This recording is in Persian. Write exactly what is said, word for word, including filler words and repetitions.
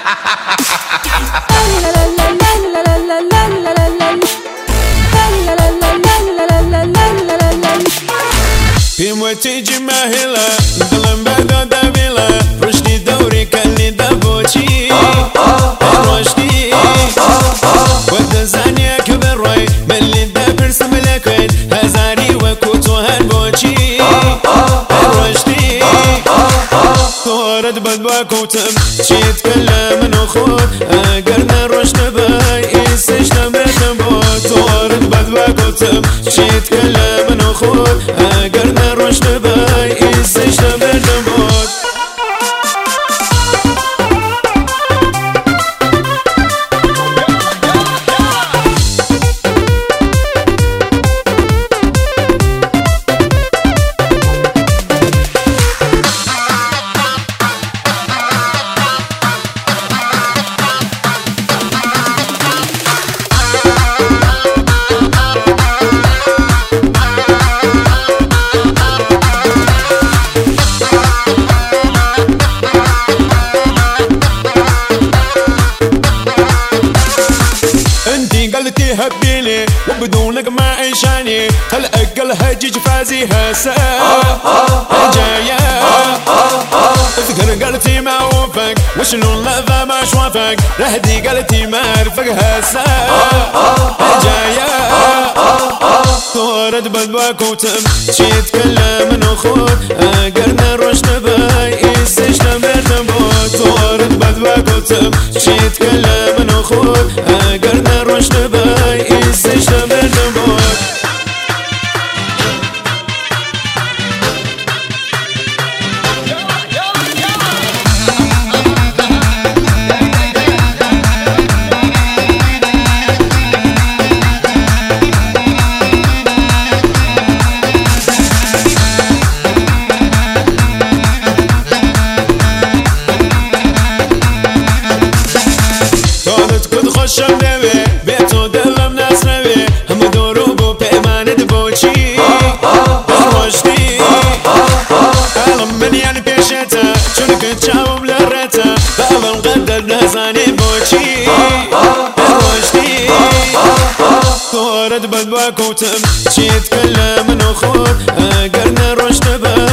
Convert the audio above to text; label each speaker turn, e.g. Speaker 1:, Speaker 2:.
Speaker 1: بموتي ماهلة ظلم بدا دابيلة رشدي دوري كان لي دابوتي رشدي ودزاني كبر روي ملي دابر سملكين هزاري وكوتو هالبوتي رشدي ثورد بدوا كوتم شي تكلم نخوت اقرنا رشد باي يسجن بتنبوت ثورد بدوا كوتم شي تكلم نخوت اقرنا رشد باي يسجن بتنبوت قلتي هبيني وبدونك ما عيشاني هالأقل هجج فازي هسا جاية اذكر قلتي ما وفق وشلون لذا ما شوفك رهدي قلتي ما رفق هسا جاية ثورد بدواك وتم شي تكلم نخوت اقرنا رشد باي يسجن بتنبوت ثورد بدواك وتم شي تكلم نخوت اقرنا رشد باي يسجن بتنبوت شمنوي بيتو دلم ناس نوي هم دروبو بإيمان دبوشي رشدي ألم من يعني بيشتا شنك تشاوم لرتا بألم غدر نازاني بوشي رشدي ثورد بدواك وتم شي تكلم نخوت أقرنا رشد